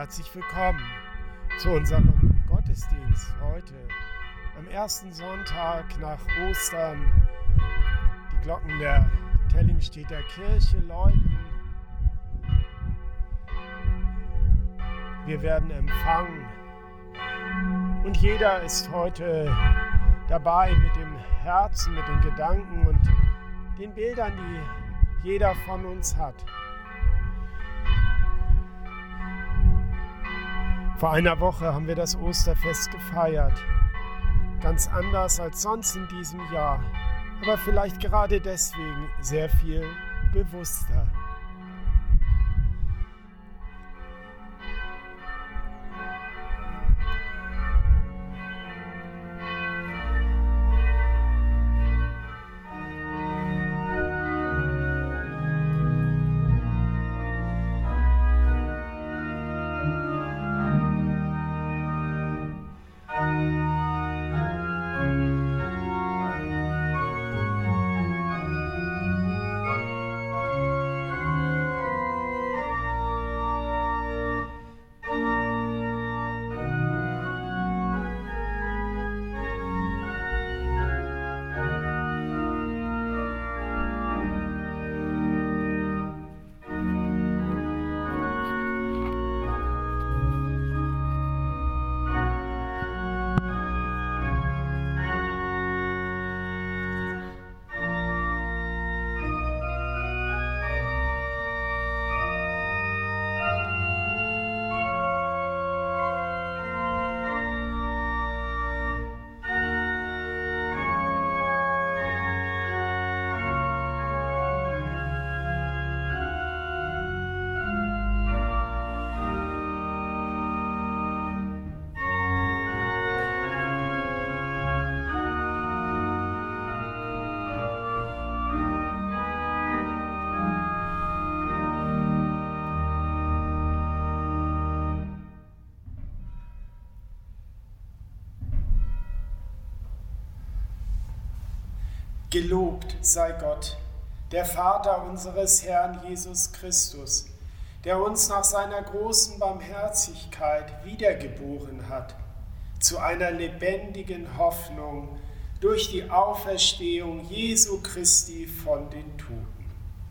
Herzlich willkommen zu unserem Gottesdienst heute, am ersten Sonntag nach Ostern. Die Glocken der Tellingstedter Kirche läuten. Wir werden empfangen und jeder ist heute dabei mit dem Herzen, mit den Gedanken und den Bildern, die jeder von uns hat. Vor einer Woche haben wir das Osterfest gefeiert. Ganz anders als sonst in diesem Jahr, aber vielleicht gerade deswegen sehr viel bewusster. Gelobt sei Gott, der Vater unseres Herrn Jesus Christus, der uns nach seiner großen Barmherzigkeit wiedergeboren hat, zu einer lebendigen Hoffnung durch die Auferstehung Jesu Christi von den Toten.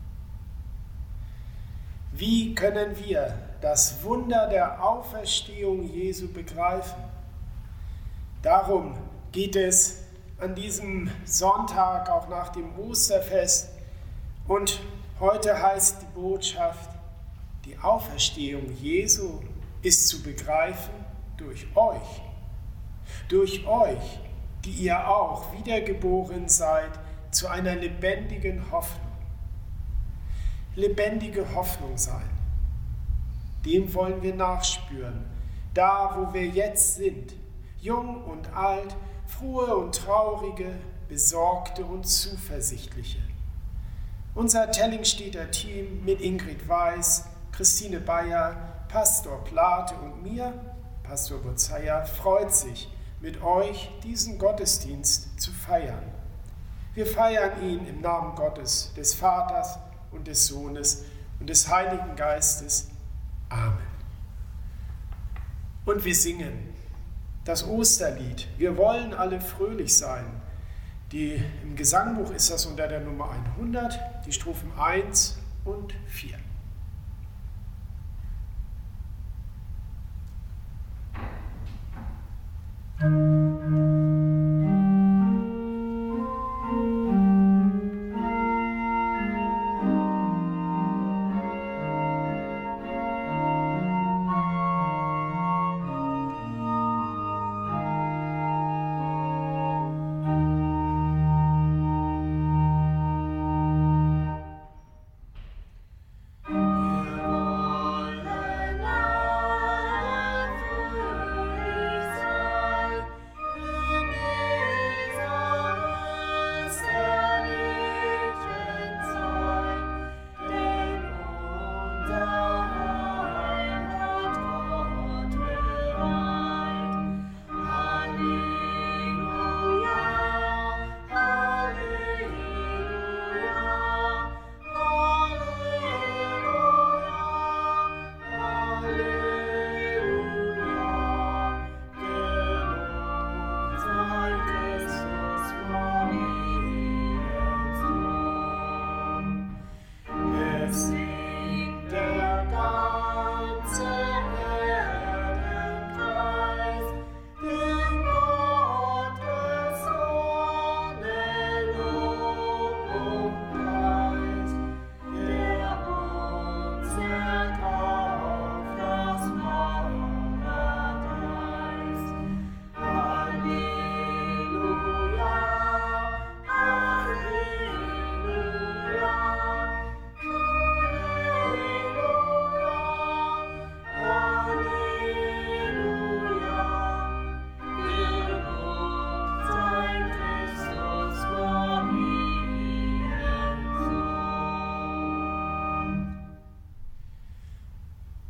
Wie können wir das Wunder der Auferstehung Jesu begreifen? Darum geht es an diesem Sonntag, auch nach dem Osterfest. Und heute heißt die Botschaft, die Auferstehung Jesu ist zu begreifen durch euch. Durch euch, die ihr auch wiedergeboren seid zu einer lebendigen Hoffnung. Lebendige Hoffnung sein. Dem wollen wir nachspüren. Da, wo wir jetzt sind, jung und alt, frohe und traurige, besorgte und zuversichtliche. Unser Tellingstedter Team mit Ingrid Weiß, Christine Bayer, Pastor Plate und mir, Pastor Bozaya, freut sich, mit euch diesen Gottesdienst zu feiern. Wir feiern ihn im Namen Gottes, des Vaters und des Sohnes und des Heiligen Geistes. Amen. Und wir singen das Osterlied. Wir wollen alle fröhlich sein. Im Gesangbuch ist das unter der Nummer 100, die Strophen 1 und 4.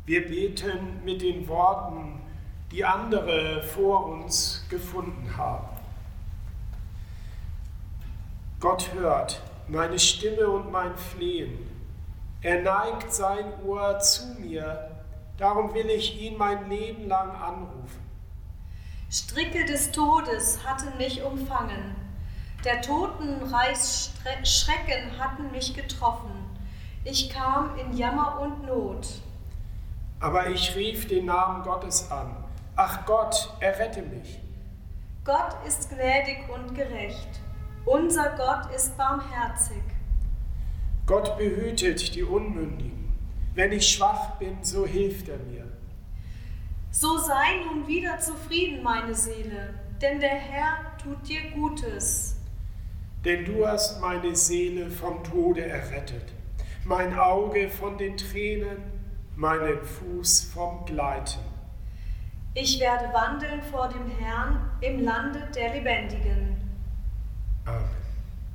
Wir beten mit den Worten, die andere vor uns gefunden haben. Gott hört meine Stimme und mein Flehen. Er neigt sein Ohr zu mir, darum will ich ihn mein Leben lang anrufen. Stricke des Todes hatten mich umfangen, der Totenreichs Schrecken hatten mich getroffen. Ich kam in Jammer und Not. Aber ich rief den Namen Gottes an. Ach Gott, errette mich. Gott ist gnädig und gerecht. Unser Gott ist barmherzig. Gott behütet die Unmündigen. Wenn ich schwach bin, so hilft er mir. So sei nun wieder zufrieden, meine Seele, denn der Herr tut dir Gutes. Denn du hast meine Seele vom Tode errettet, mein Auge von den Tränen, meinen Fuß vom Gleiten. Ich werde wandeln vor dem Herrn im Lande der Lebendigen. Amen.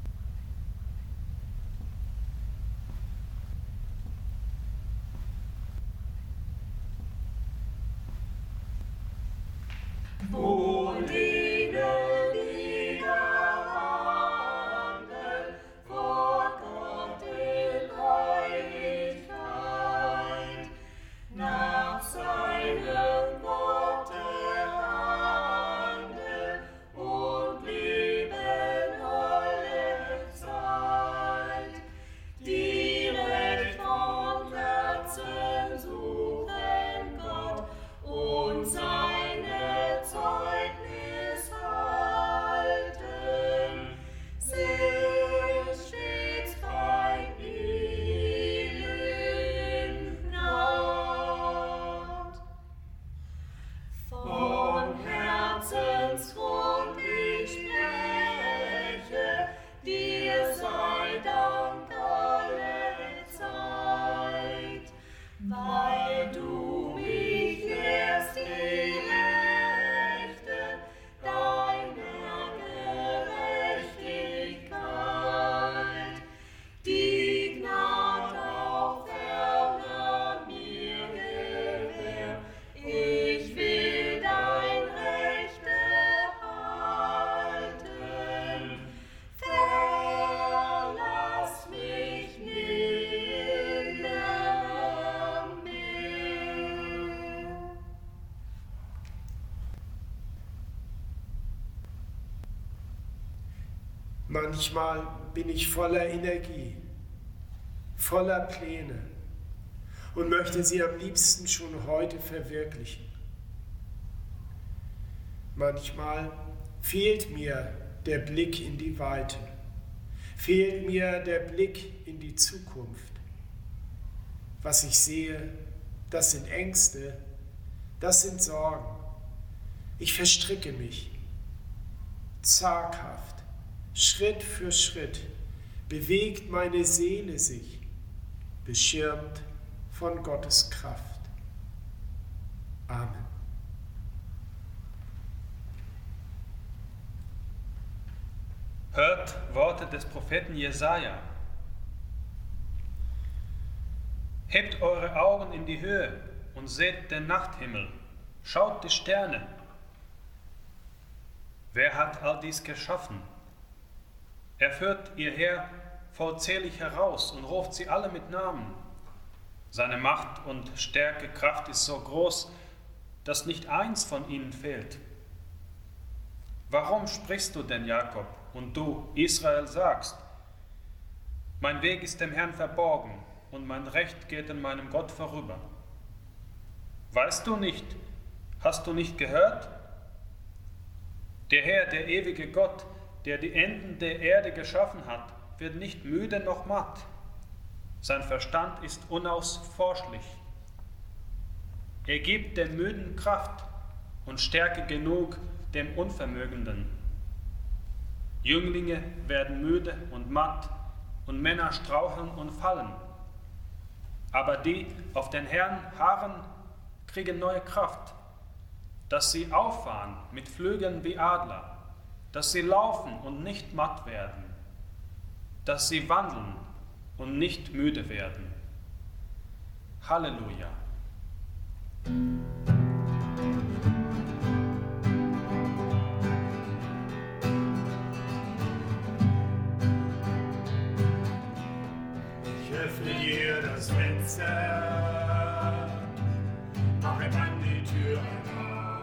Manchmal bin ich voller Energie, voller Pläne und möchte sie am liebsten schon heute verwirklichen. Manchmal fehlt mir der Blick in die Weite, fehlt mir der Blick in die Zukunft. Was ich sehe, das sind Ängste, das sind Sorgen. Ich verstricke mich zaghaft. Schritt für Schritt bewegt meine Seele sich, beschirmt von Gottes Kraft. Amen. Hört Worte des Propheten Jesaja. Hebt eure Augen in die Höhe und seht den Nachthimmel. Schaut die Sterne. Wer hat all dies geschaffen? Er führt ihr Heer vollzählig heraus und ruft sie alle mit Namen. Seine Macht und Stärke, Kraft ist so groß, dass nicht eins von ihnen fehlt. Warum sprichst du denn, Jakob, und du, Israel, sagst, mein Weg ist dem Herrn verborgen und mein Recht geht an meinem Gott vorüber? Weißt du nicht, hast du nicht gehört? Der Herr, der ewige Gott, der die Enden der Erde geschaffen hat, wird nicht müde noch matt. Sein Verstand ist unausforschlich. Er gibt dem Müden Kraft und Stärke genug dem Unvermögenden. Jünglinge werden müde und matt und Männer straucheln und fallen. Aber die auf den Herrn harren, kriegen neue Kraft, dass sie auffahren mit Flügeln wie Adler, dass sie laufen und nicht matt werden, dass sie wandeln und nicht müde werden. Halleluja! Ich öffne dir das Fenster, mache dann die Tür auf.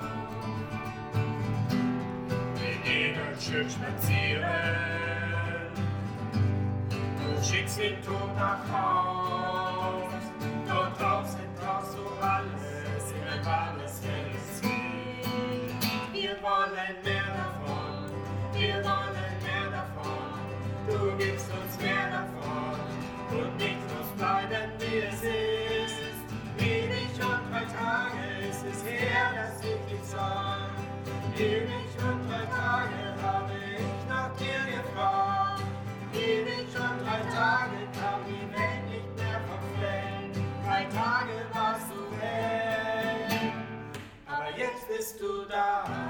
Wir gehen ein Stück spazieren, du schickst den Tod nach Haus. Dort draußen brauchst du alles, in alles helles Licht. Wir wollen mehr davon, wir wollen mehr davon. Du gibst uns mehr davon und nichts muss bleiben, wie es ist. Ewig und 3 Tage ist es her, dass ich dich sah. Ewig und 3 Tage habe ich nach dir gefragt. Ewig und 3 Tage kam die Welt nicht mehr vom Fleck. 3 Tage warst du weg, aber jetzt bist du da.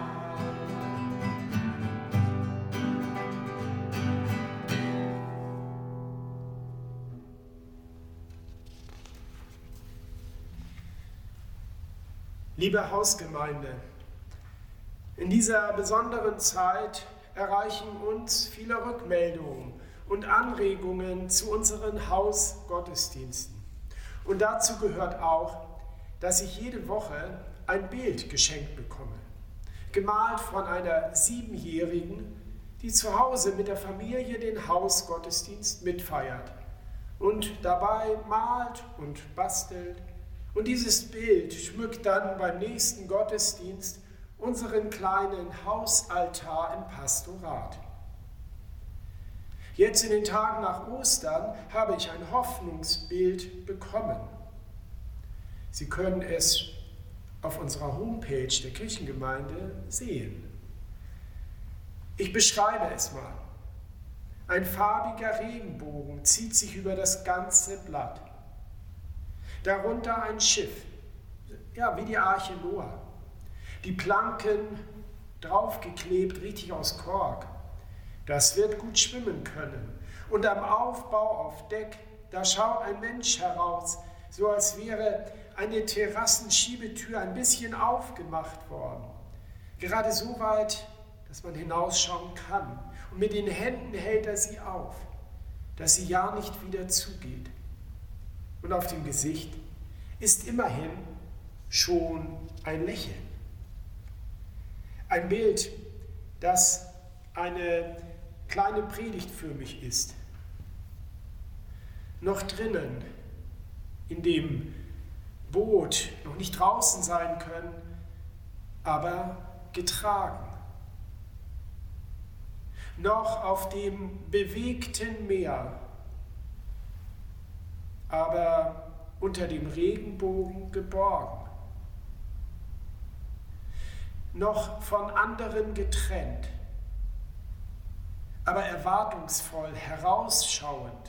Liebe Hausgemeinde, in dieser besonderen Zeit erreichen uns viele Rückmeldungen und Anregungen zu unseren Hausgottesdiensten. Und dazu gehört auch, dass ich jede Woche ein Bild geschenkt bekomme, gemalt von einer 7-Jährigen, die zu Hause mit der Familie den Hausgottesdienst mitfeiert und dabei malt und bastelt. Und dieses Bild schmückt dann beim nächsten Gottesdienst unseren kleinen Hausaltar im Pastorat. Jetzt in den Tagen nach Ostern habe ich ein Hoffnungsbild bekommen. Sie können es auf unserer Homepage der Kirchengemeinde sehen. Ich beschreibe es mal. Ein farbiger Regenbogen zieht sich über das ganze Blatt. Darunter ein Schiff, ja, wie die Arche Noah. Die Planken draufgeklebt, richtig aus Kork. Das wird gut schwimmen können. Und am Aufbau auf Deck, da schaut ein Mensch heraus, so als wäre eine Terrassenschiebetür ein bisschen aufgemacht worden. Gerade so weit, dass man hinausschauen kann. Und mit den Händen hält er sie auf, dass sie ja nicht wieder zugeht. Und auf dem Gesicht ist immerhin schon ein Lächeln. Ein Bild, das eine kleine Predigt für mich ist. Noch drinnen, in dem Boot, noch nicht draußen sein können, aber getragen. Noch auf dem bewegten Meer, aber unter dem Regenbogen geborgen. Noch von anderen getrennt, aber erwartungsvoll herausschauend.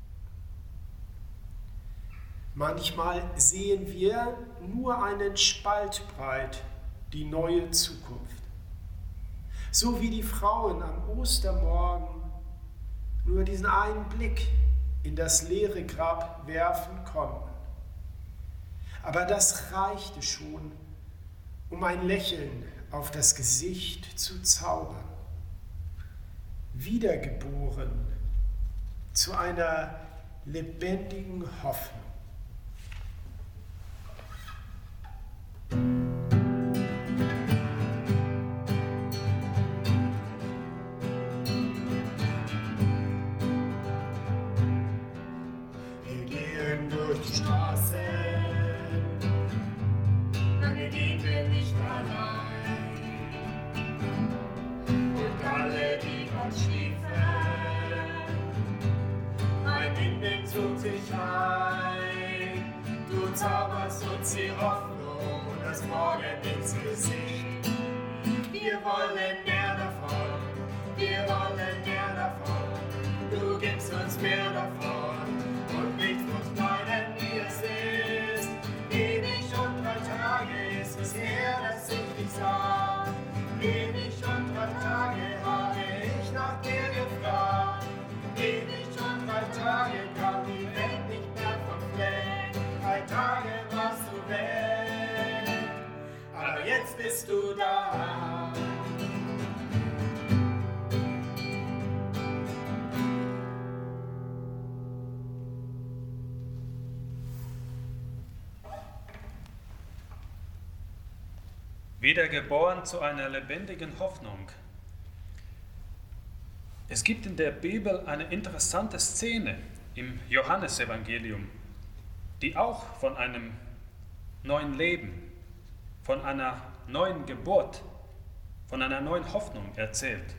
Manchmal sehen wir nur einen Spalt breit die neue Zukunft. So wie die Frauen am Ostermorgen nur diesen einen Blick in das leere Grab werfen konnten. Aber das reichte schon, um ein Lächeln auf das Gesicht zu zaubern. Wiedergeboren zu einer lebendigen Hoffnung. Wir gehen durch die Straßen, lange gehen wir nicht allein. Und alle, die dort schliefen, mein Wind zog sich ein. Du zauberst uns die Hoffnung und das Morgen ins Gesicht. Wir wollen mehr davon, wir wollen mehr davon. Du gibst uns mehr davon und nichts muss bleiben, wie es ist. Ewig und 3 Tage ist es her, dass ich dich sah. Ewig und 3 Tage habe ich nach dir gefragt. Ewig und 3 Tage kam die Welt nicht mehr vom Fleck. 3 Tage warst du weg, Wiedergeboren zu einer lebendigen Hoffnung. Es gibt in der Bibel eine interessante Szene im Johannesevangelium, die auch von einem neuen Leben, von einer neuen Geburt, von einer neuen Hoffnung erzählt.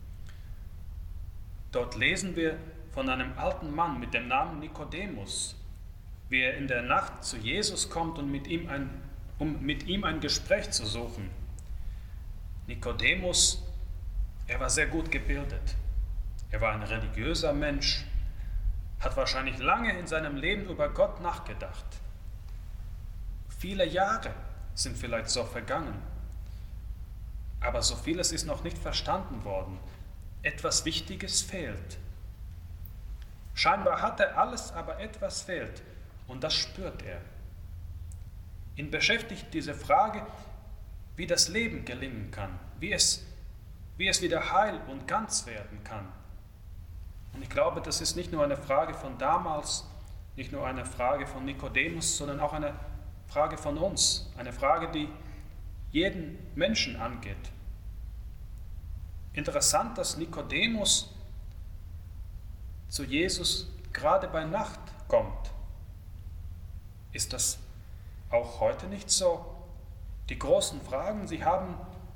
Dort lesen wir von einem alten Mann mit dem Namen Nikodemus, wie er in der Nacht zu Jesus kommt und um mit ihm ein Gespräch zu suchen. Nikodemus, er war sehr gut gebildet. Er war ein religiöser Mensch, hat wahrscheinlich lange in seinem Leben über Gott nachgedacht. Viele Jahre sind vielleicht so vergangen, aber so vieles ist noch nicht verstanden worden. Etwas Wichtiges fehlt. Scheinbar hat er alles, aber etwas fehlt und das spürt er. Ihn beschäftigt diese Frage, wie das Leben gelingen kann, wie es wieder heil und ganz werden kann. Und ich glaube, das ist nicht nur eine Frage von damals, nicht nur eine Frage von Nikodemus, sondern auch eine Frage von uns, eine Frage, die jeden Menschen angeht. Interessant, dass Nikodemus zu Jesus gerade bei Nacht kommt. Ist das auch heute nicht so? Die großen Fragen, sie haben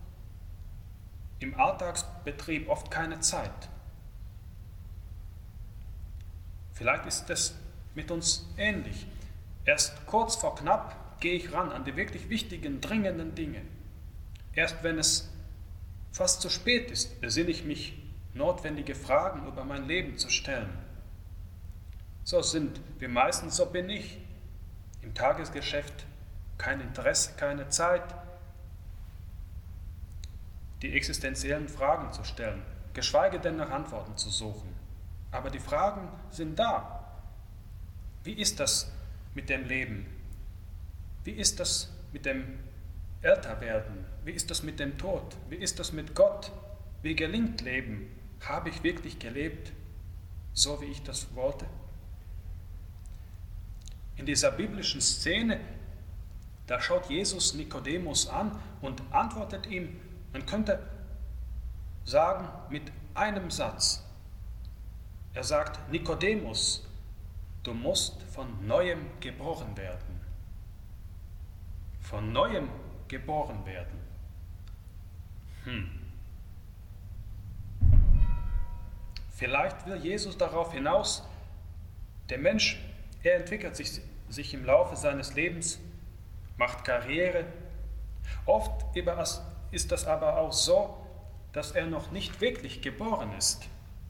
im Alltagsbetrieb oft keine Zeit. Vielleicht ist es mit uns ähnlich. Erst kurz vor knapp gehe ich ran an die wirklich wichtigen, dringenden Dinge. Erst wenn es fast zu spät ist, besinne ich mich, notwendige Fragen über mein Leben zu stellen. So sind wir meistens, so bin ich. Im Tagesgeschäft kein Interesse, keine Zeit, die existenziellen Fragen zu stellen, geschweige denn nach Antworten zu suchen. Aber die Fragen sind da. Wie ist das mit dem Leben? Wie ist das mit dem Älterwerden? Wie ist das mit dem Tod? Wie ist das mit Gott? Wie gelingt Leben? Habe ich wirklich gelebt, so wie ich das wollte? In dieser biblischen Szene, da schaut Jesus Nikodemus an und antwortet ihm, man könnte sagen, mit einem Satz. Er sagt, Nikodemus, du musst von Neuem geboren werden. Von Neuem geboren werden. Vielleicht will Jesus darauf hinaus, der Mensch, er entwickelt sich im Laufe seines Lebens, macht Karriere. Oft ist das aber auch so, dass er noch nicht wirklich geboren ist.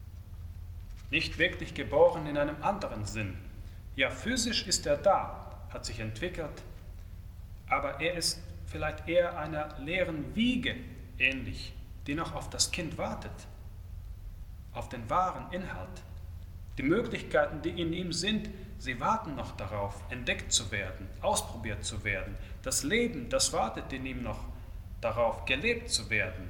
Nicht wirklich geboren in einem anderen Sinn. Ja, physisch ist er da, hat sich entwickelt, aber er ist vielleicht eher einer leeren Wiege ähnlich, die noch auf das Kind wartet, auf den wahren Inhalt. Die Möglichkeiten, die in ihm sind, sie warten noch darauf, entdeckt zu werden, ausprobiert zu werden. Das Leben, das wartet in ihm noch darauf, gelebt zu werden.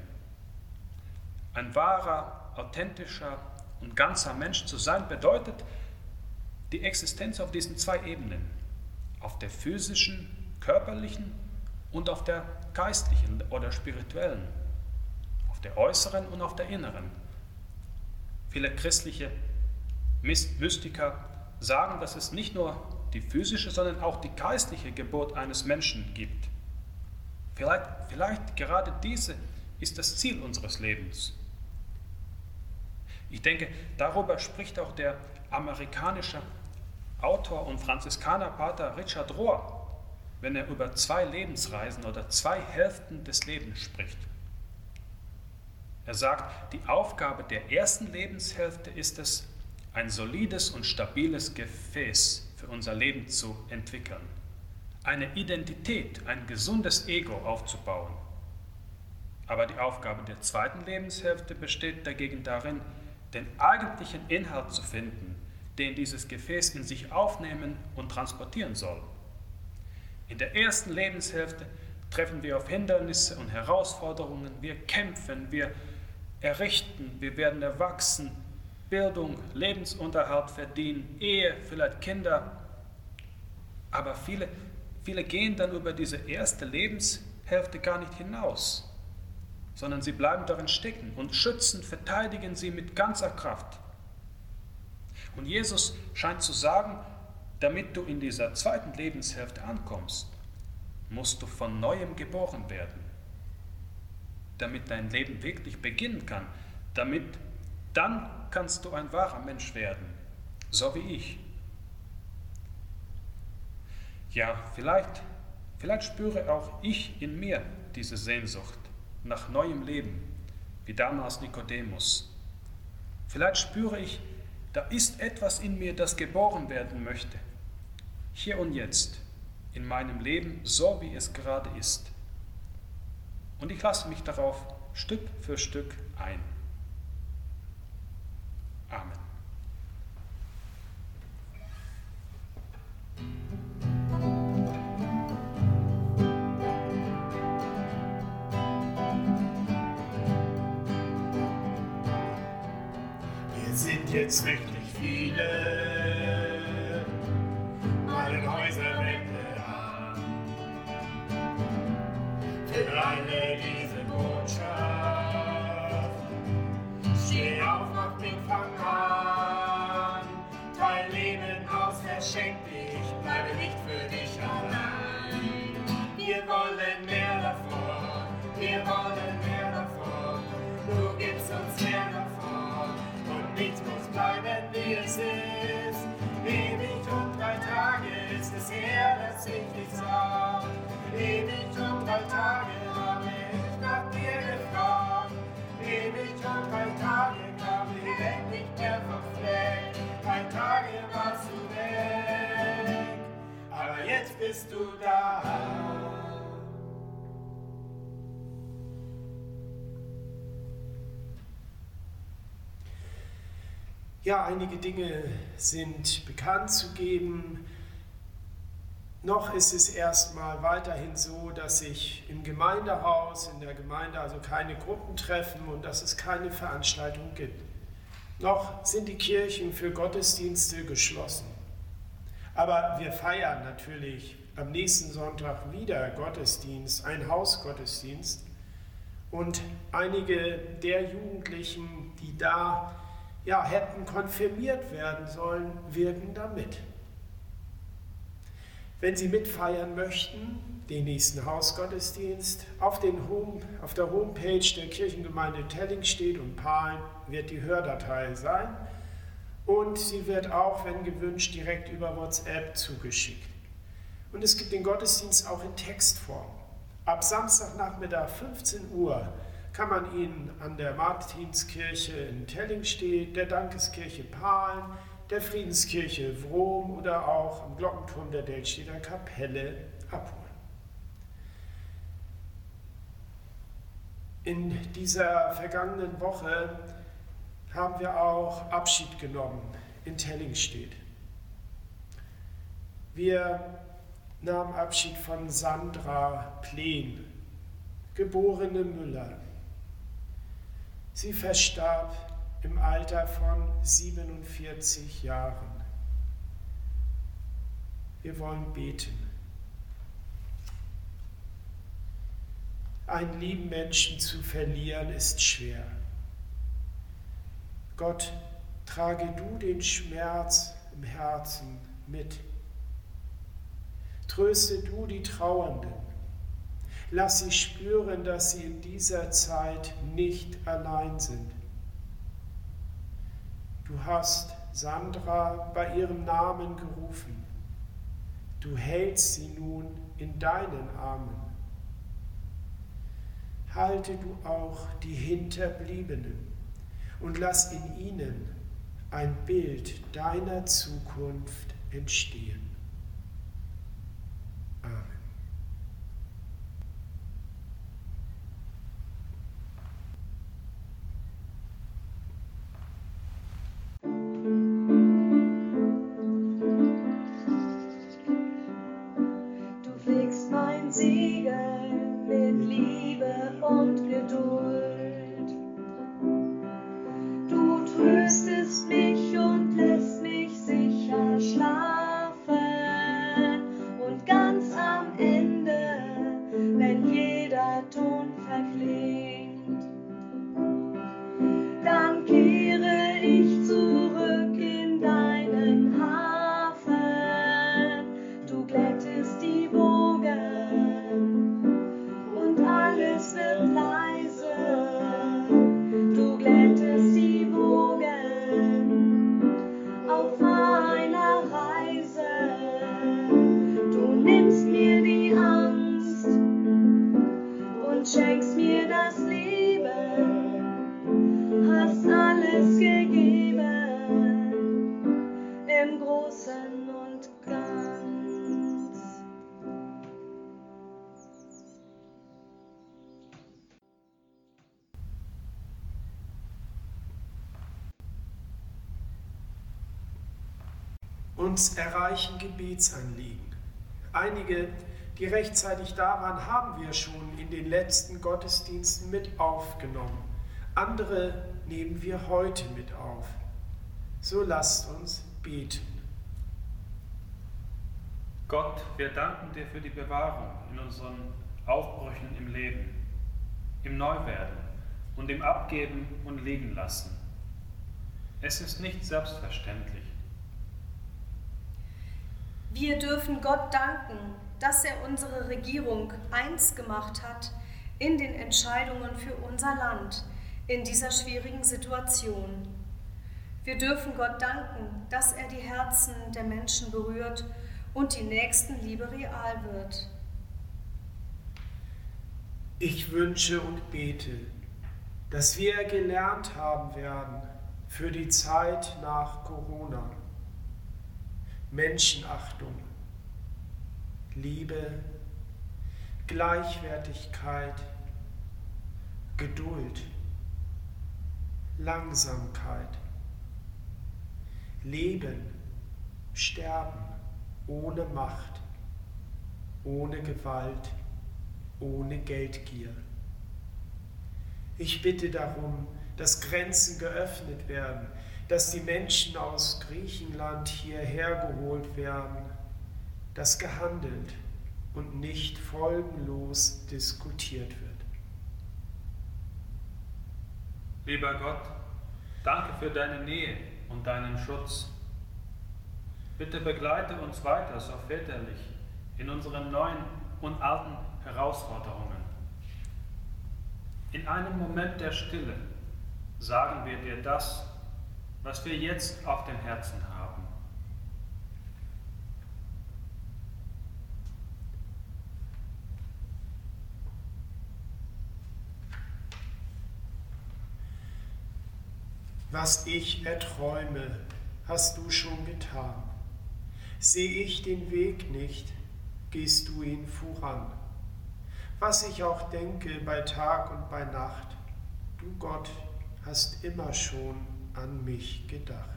Ein wahrer, authentischer und ganzer Mensch zu sein, bedeutet die Existenz auf diesen zwei Ebenen, auf der physischen, körperlichen und auf der geistlichen oder spirituellen, auf der äußeren und auf der inneren. Viele christliche Mystiker sagen, dass es nicht nur die physische, sondern auch die geistliche Geburt eines Menschen gibt. Vielleicht gerade diese ist das Ziel unseres Lebens. Ich denke, darüber spricht auch der amerikanische Autor und Franziskanerpater Richard Rohr, wenn er über 2 Lebensreisen oder 2 Hälften des Lebens spricht. Er sagt, die Aufgabe der ersten Lebenshälfte ist es, ein solides und stabiles Gefäß für unser Leben zu entwickeln, eine Identität, ein gesundes Ego aufzubauen. Aber die Aufgabe der zweiten Lebenshälfte besteht dagegen darin, den eigentlichen Inhalt zu finden, den dieses Gefäß in sich aufnehmen und transportieren soll. In der ersten Lebenshälfte treffen wir auf Hindernisse und Herausforderungen, wir kämpfen, wir errichten, wir werden erwachsen, Bildung, Lebensunterhalt verdienen, Ehe, vielleicht Kinder. Aber viele gehen dann über diese erste Lebenshälfte Hälfte gar nicht hinaus, sondern sie bleiben darin stecken und schützen, verteidigen sie mit ganzer Kraft. Und Jesus scheint zu sagen, damit du in dieser zweiten Lebenshälfte ankommst, musst du von Neuem geboren werden, damit dein Leben wirklich beginnen kann, dann kannst du ein wahrer Mensch werden, so wie ich. Ja, vielleicht spüre auch ich in mir diese Sehnsucht nach neuem Leben, wie damals Nikodemus. Vielleicht spüre ich, da ist etwas in mir, das geboren werden möchte, hier und jetzt, in meinem Leben, so wie es gerade ist. Und ich lasse mich darauf Stück für Stück ein. Amen. Wir sind jetzt wirklich viele, alle Häuserwände an. Für alle diese Botschaft, steh auf, mach den Fang an, dein Leben aus, verschenk dich, bleibe nicht für dich allein. Wir wollen mehr davon, wir wollen mehr davon, du gibst uns mehr davon und nichts muss bleiben, wie es ist. Ewig und 3 Tage ist es her, dass ich dich sah. Ewig und 3 Tage habe ich nach dir gefragt. Ewig und 3 Tage kam ich weg, nicht mehr vom Fleck. 3 Tage warst du weg, aber jetzt bist du da. Ja, einige Dinge sind bekannt zu geben. Noch ist es erstmal weiterhin so, dass sich im Gemeindehaus, in der Gemeinde also keine Gruppen treffen und dass es keine Veranstaltung gibt. Noch sind die Kirchen für Gottesdienste geschlossen. Aber wir feiern natürlich am nächsten Sonntag wieder Gottesdienst, ein Hausgottesdienst. Und einige der Jugendlichen, die da hätten konfirmiert werden sollen, wirken damit. Wenn Sie mitfeiern möchten, den nächsten Hausgottesdienst, auf der Homepage der Kirchengemeinde Tellingstedt und Pahlen wird die Hördatei sein und sie wird auch, wenn gewünscht, direkt über WhatsApp zugeschickt. Und es gibt den Gottesdienst auch in Textform. Ab Samstagnachmittag 15 Uhr kann man ihn an der Martinskirche in Tellingstedt, der Dankeskirche Pahlen, der Friedenskirche Wrom oder auch am Glockenturm der Deltstedter Kapelle abholen. In dieser vergangenen Woche haben wir auch Abschied genommen in Tellingstedt. Wir nahmen Abschied von Sandra Plen, geborene Müller. Sie verstarb im Alter von 47 Jahren. Wir wollen beten. Einen lieben Menschen zu verlieren ist schwer. Gott, trage du den Schmerz im Herzen mit. Tröste du die Trauernden. Lass sie spüren, dass sie in dieser Zeit nicht allein sind. Du hast Sandra bei ihrem Namen gerufen. Du hältst sie nun in deinen Armen. Halte du auch die Hinterbliebenen und lass in ihnen ein Bild deiner Zukunft entstehen. Amen. Siegel mit Liebe und Geduld. Du tröstest mich und lässt mich sicher schlafen. Uns erreichen Gebetsanliegen. Einige, die rechtzeitig da waren, haben wir schon in den letzten Gottesdiensten mit aufgenommen. Andere nehmen wir heute mit auf. So lasst uns beten. Gott, wir danken dir für die Bewahrung in unseren Aufbrüchen im Leben, im Neuwerden und im Abgeben und Liegen lassen. Es ist nicht selbstverständlich. Wir dürfen Gott danken, dass er unsere Regierung eins gemacht hat in den Entscheidungen für unser Land in dieser schwierigen Situation. Wir dürfen Gott danken, dass er die Herzen der Menschen berührt und die Nächstenliebe real wird. Ich wünsche und bete, dass wir gelernt haben werden für die Zeit nach Corona. Menschenachtung, Liebe, Gleichwertigkeit, Geduld, Langsamkeit, Leben, Sterben ohne Macht, ohne Gewalt, ohne Geldgier. Ich bitte darum, dass Grenzen geöffnet werden, dass die Menschen aus Griechenland hierher geholt werden, dass gehandelt und nicht folgenlos diskutiert wird. Lieber Gott, danke für deine Nähe und deinen Schutz. Bitte begleite uns weiter so väterlich in unseren neuen und alten Herausforderungen. In einem Moment der Stille sagen wir dir das, was wir jetzt auf dem Herzen haben. Was ich erträume, hast du schon getan. Sehe ich den Weg nicht, gehst du ihn voran. Was ich auch denke bei Tag und bei Nacht, du Gott hast immer schon an mich gedacht.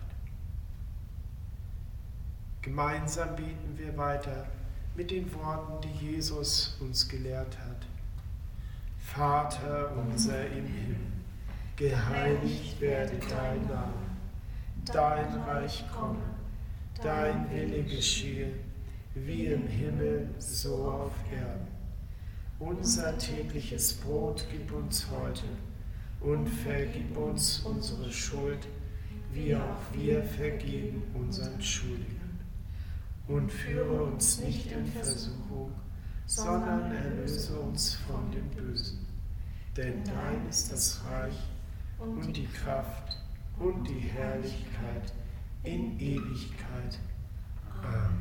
Gemeinsam beten wir weiter mit den Worten, die Jesus uns gelehrt hat. Vater unser im Himmel, geheiligt werde dein Name, dein Reich komme, dein Wille geschehe, wie im Himmel, so auf Erden. Unser tägliches Brot gib uns heute und vergib uns unsere Schuld, wie auch wir vergeben unseren Schuldigen. Und führe uns nicht in Versuchung, sondern erlöse uns von dem Bösen. Denn dein ist das Reich und die Kraft und die Herrlichkeit in Ewigkeit. Amen.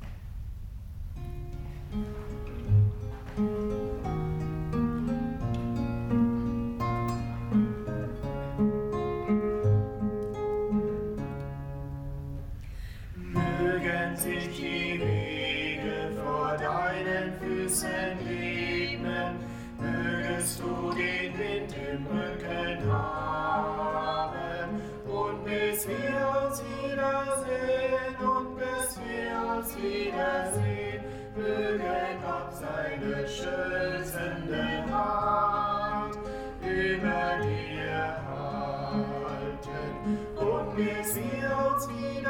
Mögen sich die Wege vor deinen Füßen ebnen, mögest du den Wind im Rücken haben, und bis wir uns wiedersehen, möge Gott seine schützende Hand über dir halten, und bis wir uns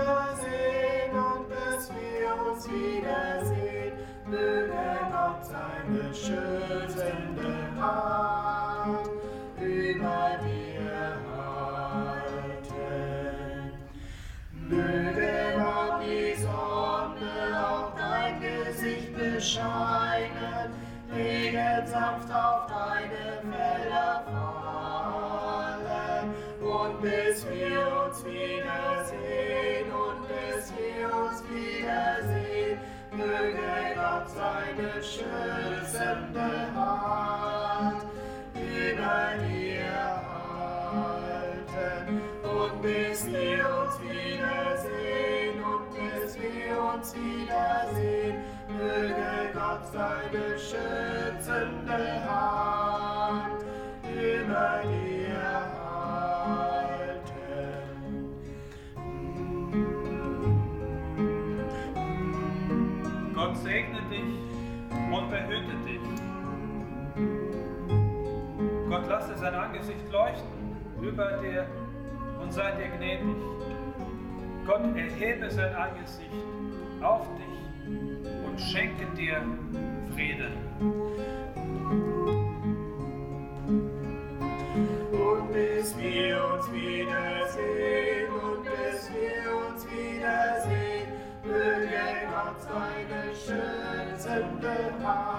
wiedersehen, möge Gott seine schützende Hand über dir halten. Möge Gott die Sonne auf dein Gesicht bescheinen, Regen sanft auf deine Felder fallen, und bis wir uns wiedersehen, möge Gott seine schützende Hand über dir halten, und bis wir uns wiedersehen, möge Gott seine schützende Hand über dir halten. segne dich und behüte dich. Gott lasse sein Angesicht leuchten über dir und sei dir gnädig. Gott erhebe sein Angesicht auf dich und schenke dir Frieden. Und bis wir uns wiedersehen, möge Gott seine Schützen bewahren.